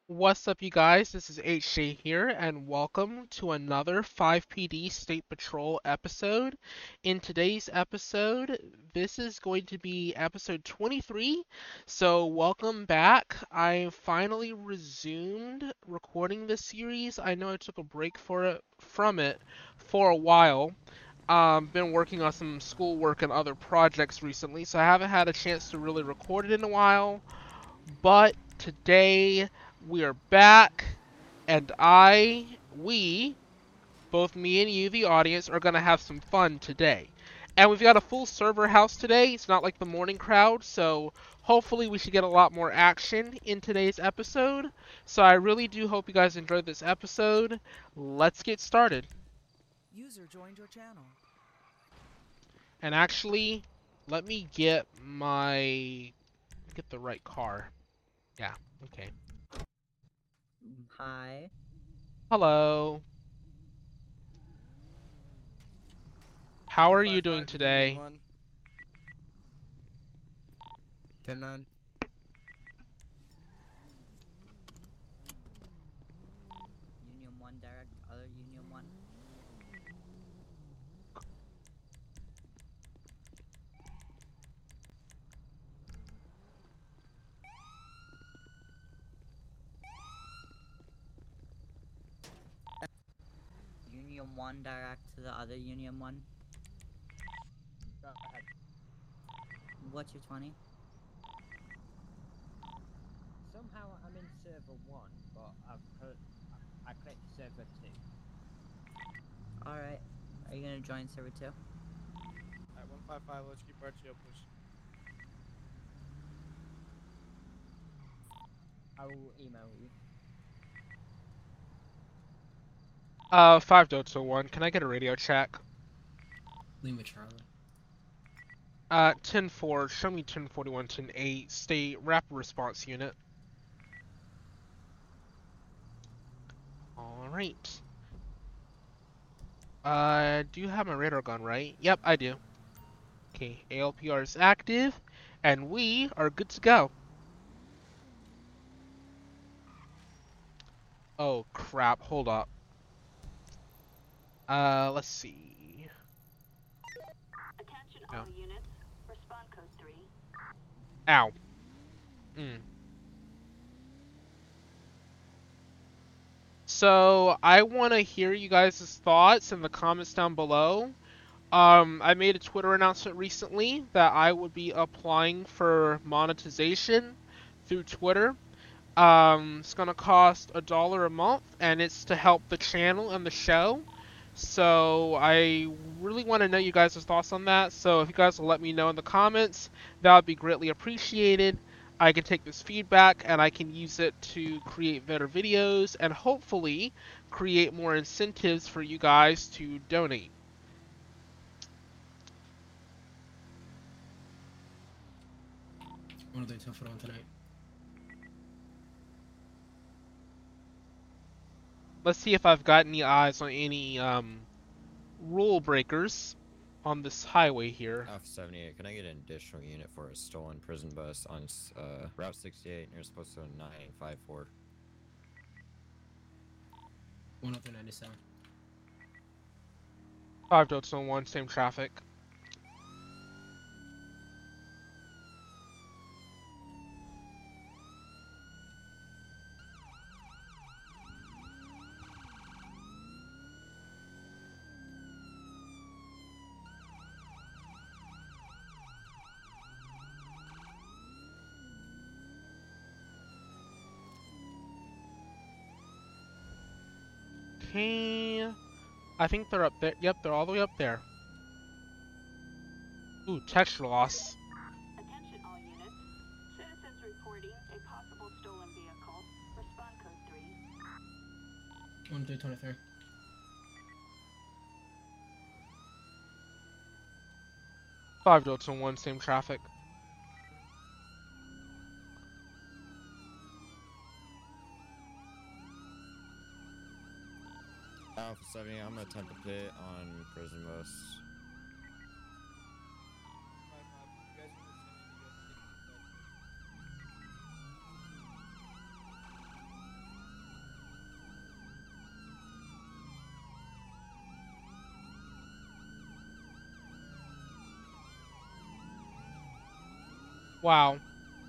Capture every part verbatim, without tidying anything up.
What's up, you guys? This is H J here, and welcome to another five P D State Patrol episode. In today's episode, this is going to be episode twenty-three, so welcome back. I finally resumed recording this series. I know I took a break for it from it for a while. Um, been working on some schoolwork and other projects recently, so I haven't had a chance to really record it in a while. But today we are back, and I, we, both me and you, the audience, are going to have some fun today. And we've got a full server house today. It's not like the morning crowd, so hopefully we should get a lot more action in today's episode. So I really do hope you guys enjoyed this episode. Let's get started. User joined your channel. And actually, let me get my get the right car. Yeah, okay. Hi. Hello. How are you Five, doing five, today? Union one. Ten nine. Union one direct, other Union one. Union one direct to the other Union one. Go ahead. What's your twenty? Somehow I'm in server one, but I've heard, I clicked server two. Alright. Are you gonna join server two? Alright, one five five, let's keep our chill push. I will email you. Uh, five Delta one, can I get a radio check? Lima Charlie. Uh, ten four, show me ten forty-one, ten eight, stay rapid response unit. Alright. Uh, do you have my radar gun, right? Yep, I do. Okay, A L P R is active, and we are good to go. Oh, crap, hold up. Uh, let's see. Attention No. all units. Respond code three. Ow. Mm. So, I want to hear you guys' thoughts in the comments down below. Um, I made a Twitter announcement recently that I would be applying for monetization through Twitter. Um, it's gonna cost a dollar a month, and it's to help the channel and the show. So I really want to know you guys' thoughts on that. So if you guys will let me know in the comments, that would be greatly appreciated. I can take this feedback and I can use it to create better videos and hopefully create more incentives for you guys to donate. What are they tough on tonight? Let's see if I've got any eyes on any um, rule breakers on this highway here. Alpha seventy-eight, can I get an additional unit for a stolen prison bus on uh, Route sixty-eight near supposed to nine five four? One up to ninety-seven. five Delta one, same traffic. Okay, I think they're up there. Yep, they're all the way up there. Ooh, texture loss. Attention all units. Citizens reporting a possible stolen vehicle. Respond code three. One through twenty-three. five Delta one, same traffic. Alpha seventy, I'm gonna attempt to pit on prison bus. Five five, you guys understand? You guys take it, Wow.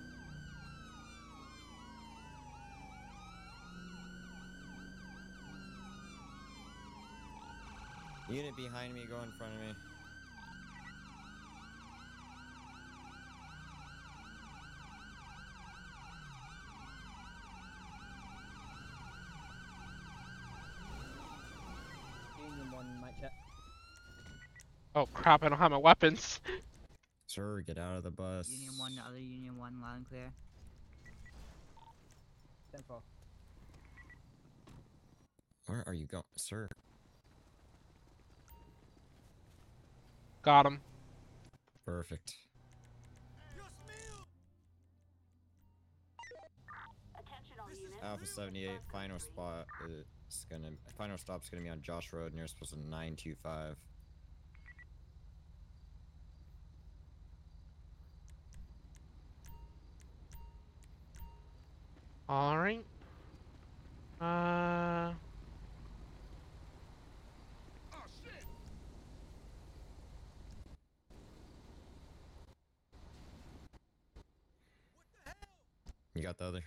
Unit behind me, go in front of me. Union one might check. Oh crap, I don't have my weapons. Sir, get out of the bus. Union one, the other Union one, loud and clear. ten four. Where are you going, sir? Got him. Perfect. Attention all units. Alpha seventy-eight, final spot is gonna final stop's gonna be on Josh Road near supposed to nine two five. All right. Uh. You got the other?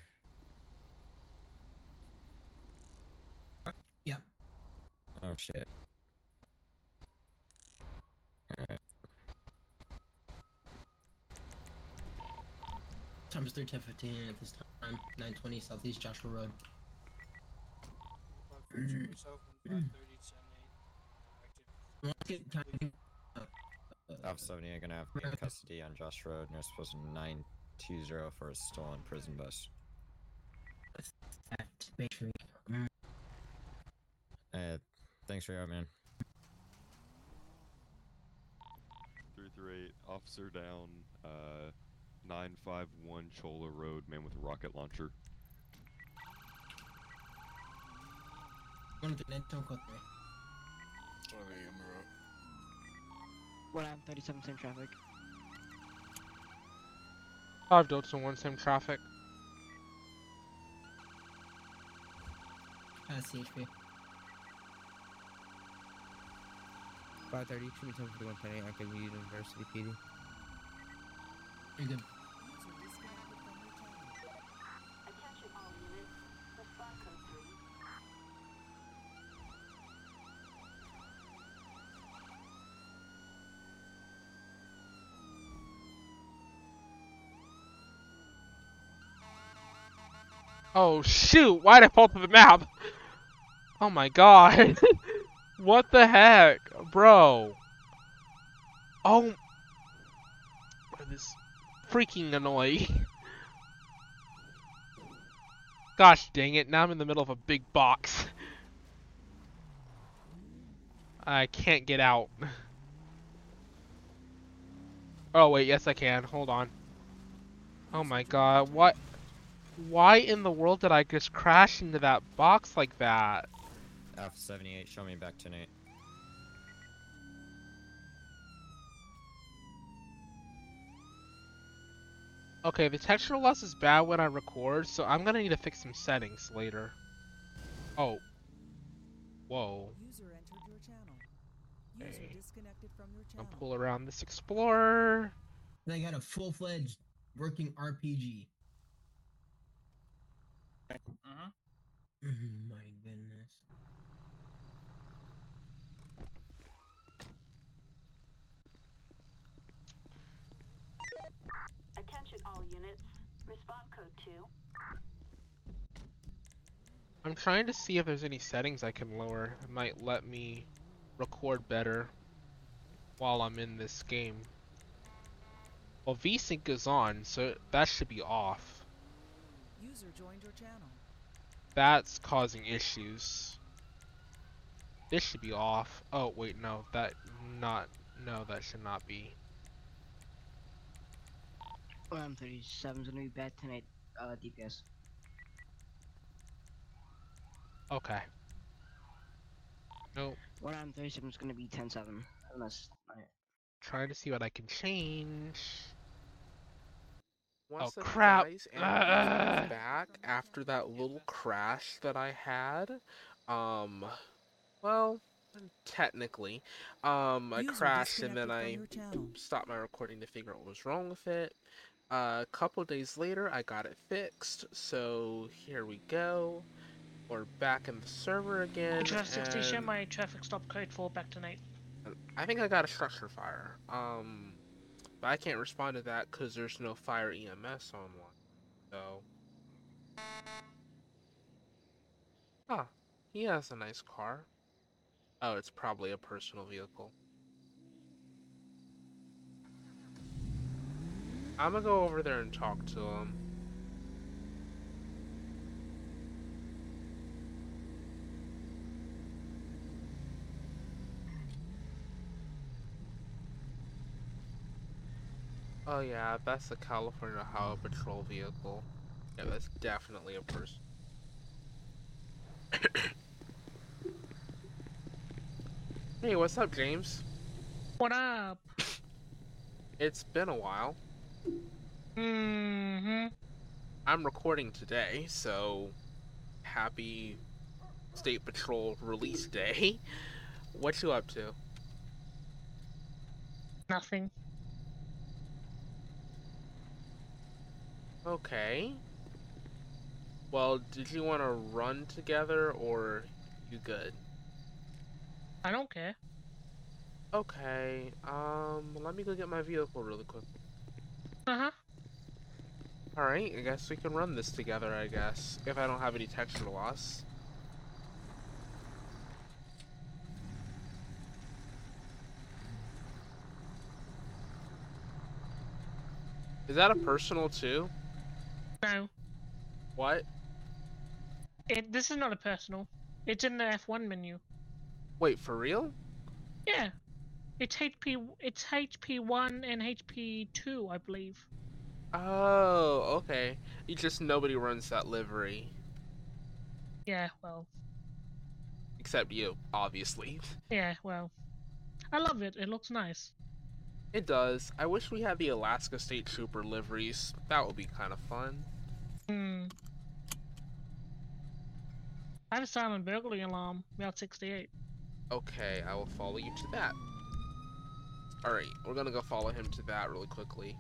Yeah. Oh shit. Alright. Time is thirteen fifteen at this time. nine twenty Southeast Joshua Road. one thirty yourself and five thirty seven eight. Well, let's get kind of, uh, uh, Alpha seventy-eight gonna have me in custody on Josh Road near supposed to nine two zero for a stolen prison bus. that basically. Mm. Uh, thanks for your help, man. three three eight, officer down, uh, nine five one Chola Road, man with a rocket launcher. One of the nine don't go there. One I'm thirty-seven, same traffic. Five Delta one, same traffic. Uh, C H P. five thirty, should be ten fifty-one ten eight, Academy University P D. You're good. User disconnected from your channel. Attention all units. Respond code three. Oh shoot, why'd I fall to the map? Oh my god. What the heck? Bro. Oh. This is freaking annoying. Gosh dang it, now I'm in the middle of a big box. I can't get out. Oh wait, yes I can. Hold on. Oh my god, what? Why in the world did I just crash into that box like that? Alpha seventy-eight, show me back tonight. Okay, the texture loss is bad when I record, so I'm gonna need to fix some settings later. Oh. Whoa. User entered your channel. User Okay. disconnected from your I'll channel. pull around this Explorer. They got a full-fledged working R P G. Uh-huh. My goodness. Attention all units. Respond code two. I'm trying to see if there's any settings I can lower. It might let me record better while I'm in this game. Well, VSync is on, so that should be off. User joined your channel. That's causing issues. This should be off. Oh, wait, no, that not, no, that should not be. One I'm thirty-seven, gonna be bad ten eight, uh, D P S. Okay. Nope. One I'm thirty-seven is gonna be ten seven, unless, alright. Trying to see what I can change. One Oh second, crap! guys, and Ah! I'm back after that little crash that I had. Um, well, technically, um, I User crashed and then disconnected from I your channel. stopped my recording to figure out what was wrong with it. A couple days later, I got it fixed. So here we go. We're back in the server again. Traffic sixty, share and my traffic stop code for back to Nate. I think I got a structure fire. Um, but I can't respond to that because there's no fire E M S on one. So, huh? He has a nice car. Oh, it's probably a personal vehicle. I'm gonna go over there and talk to him. Oh yeah, that's the California Highway Patrol vehicle. Yeah, that's definitely a person. Hey, what's up, James? What up? It's been a while. Mm-hmm. I'm recording today, so happy State Patrol release day. What you up to? Nothing. Okay. Well, did you want to run together, or you good? I don't care. Okay, um, let me go get my vehicle really quick. Uh-huh. Alright, I guess we can run this together, I guess, if I don't have any texture loss. Is that a personal too? No. What? It. This is not a personal. It's in the F one menu. Wait, for real? Yeah. It's H P. It's H P one and H P two, I believe. Oh, okay. You just nobody runs that livery. Yeah. Well. Except you, obviously. Yeah. Well. I love it. It looks nice. It does. I wish we had the Alaska State Trooper liveries. That would be kind of fun. Hmm. I have a silent burglary alarm. Route sixty-eight. Okay, I will follow you to that. Alright, we're gonna go follow him to that really quickly.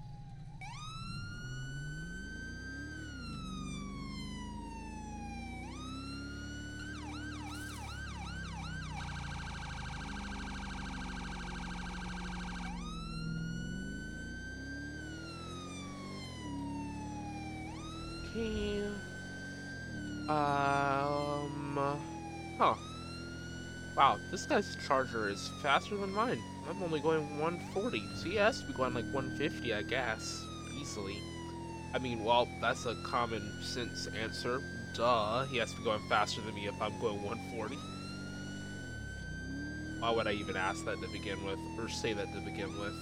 Okay. Um. Huh. Wow, this guy's charger is faster than mine. I'm only going one forty. So he has to be going like one fifty, I guess. Easily. I mean, well, that's a common sense answer. Duh. He has to be going faster than me if I'm going one forty. Why would I even ask that to begin with? Or say that to begin with?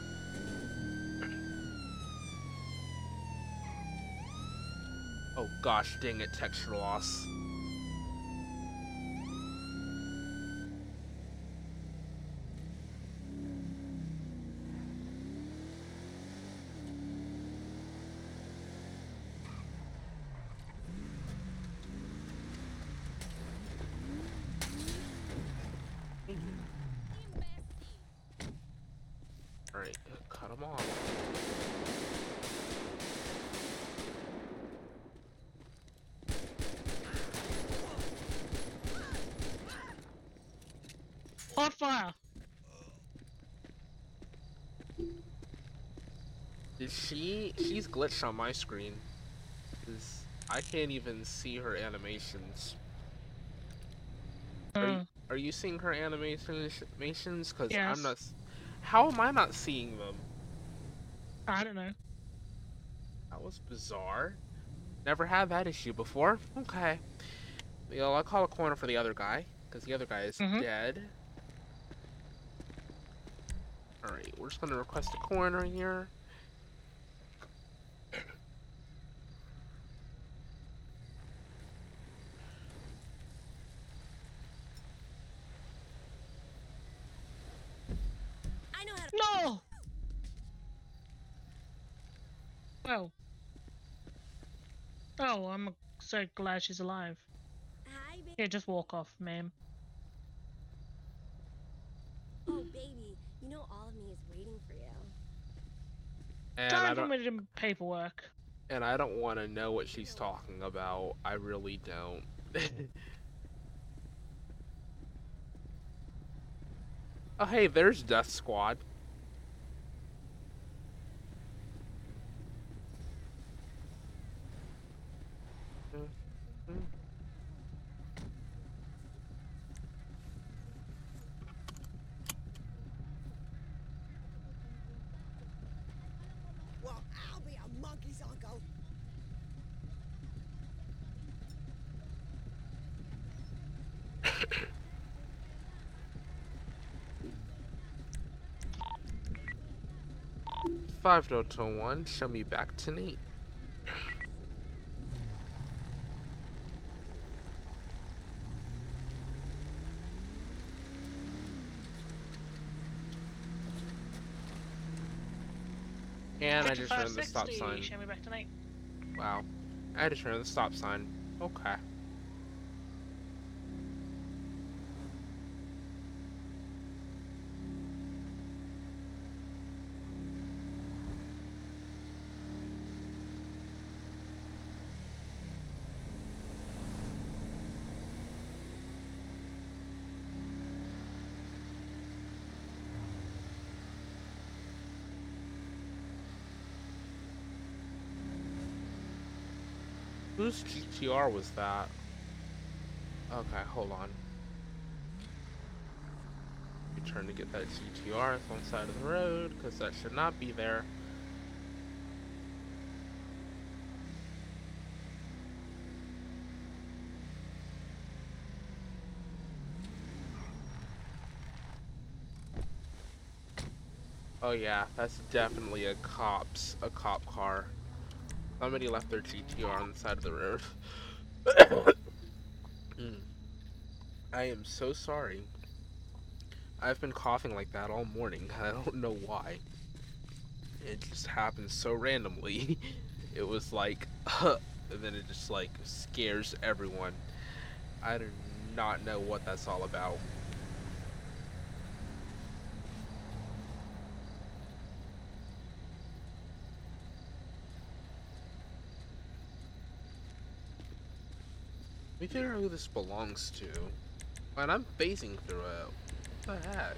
Oh gosh, dang it, texture loss. Alright, cut him off. Hot fire! Did she... She's glitched on my screen. 'Cause I can't even see her animations. Are, you, are you seeing her animations? Because Yes. I'm not... How am I not seeing them? I don't know. That was bizarre. Never had that issue before. Okay. You know, I'll call a corner for the other guy. Because the other guy is Mhm. dead. Alright, we're just going to request a corner here. I know how to- No! Oh. Oh, I'm so glad she's alive. Hi, baby. Here, just walk off, ma'am. Oh, baby, you know all of me is waiting for you. And I Time for don't, me to do paperwork. and I don't want to know what she's talking about. I really don't. Oh, hey, there's Death Squad. Well, I'll be a monkey's uncle. five point oh one, show me back to Nate. And I just ran the stop sign. Show me back tonight. Wow. I had to turn the stop sign. Okay. Whose G T R was that? Okay, hold on. Be trying to get that G T R on the side of the road, because that should not be there. Oh yeah, that's definitely a cop's a cop car. Somebody left their G T R on the side of the road. mm. I am so sorry. I've been coughing like that all morning. I don't know why. It just happened so randomly. It was like, and then it just like scares everyone. I do not know what that's all about. Let me figure out who this belongs to. And I'm phasing through it. What the heck?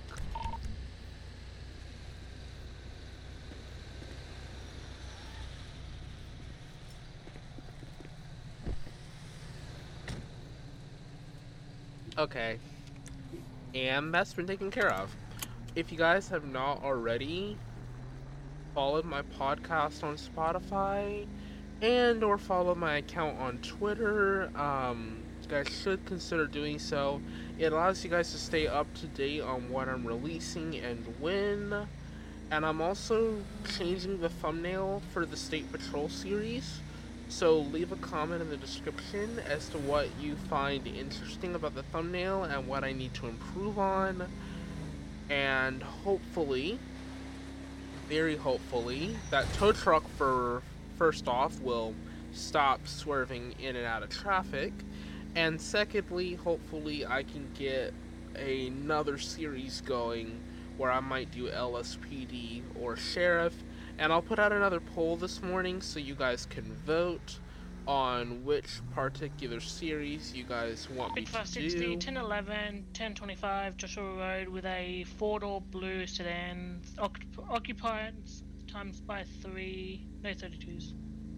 Okay. And that's been taken care of. If you guys have not already followed my podcast on Spotify, and or follow my account on Twitter, um, you guys should consider doing so. It allows you guys to stay up to date on what I'm releasing and when. And I'm also changing the thumbnail for the State Patrol series. So leave a comment in the description as to what you find interesting about the thumbnail and what I need to improve on. And hopefully, very hopefully, that tow truck for first off will stop swerving in and out of traffic, and secondly, hopefully I can get another series going where I might do L S P D or Sheriff, and I'll put out another poll this morning so you guys can vote on which particular series you guys want me to do. ten eleven, ten twenty-five Joshua Road with a four-door blue sedan, occup occupied times by three, no thirty-twos.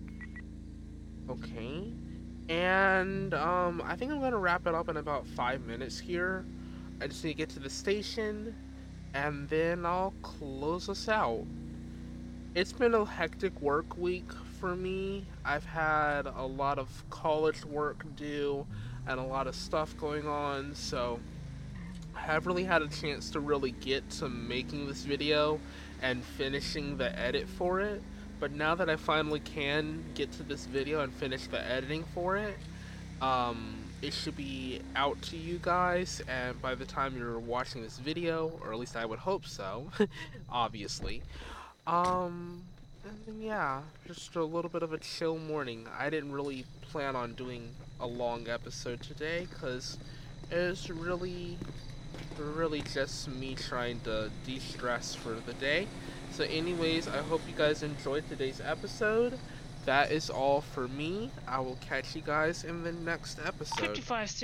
Okay, and um, I think I'm gonna wrap it up in about five minutes here. I just need to get to the station, and then I'll close us out. It's been a hectic work week for me. I've had a lot of college work due and a lot of stuff going on, so I haven't really had a chance to really get to making this video and finishing the edit for it. But now that I finally can get to this video and finish the editing for it, um, it should be out to you guys, and by the time you're watching this video, or at least I would hope so, obviously. Um, and then, yeah, just a little bit of a chill morning. I didn't really plan on doing a long episode today, because it was really, really just me trying to de-stress for the day. So anyways, I hope you guys enjoyed today's episode. That is all for me. I will catch you guys in the next episode. fifty-five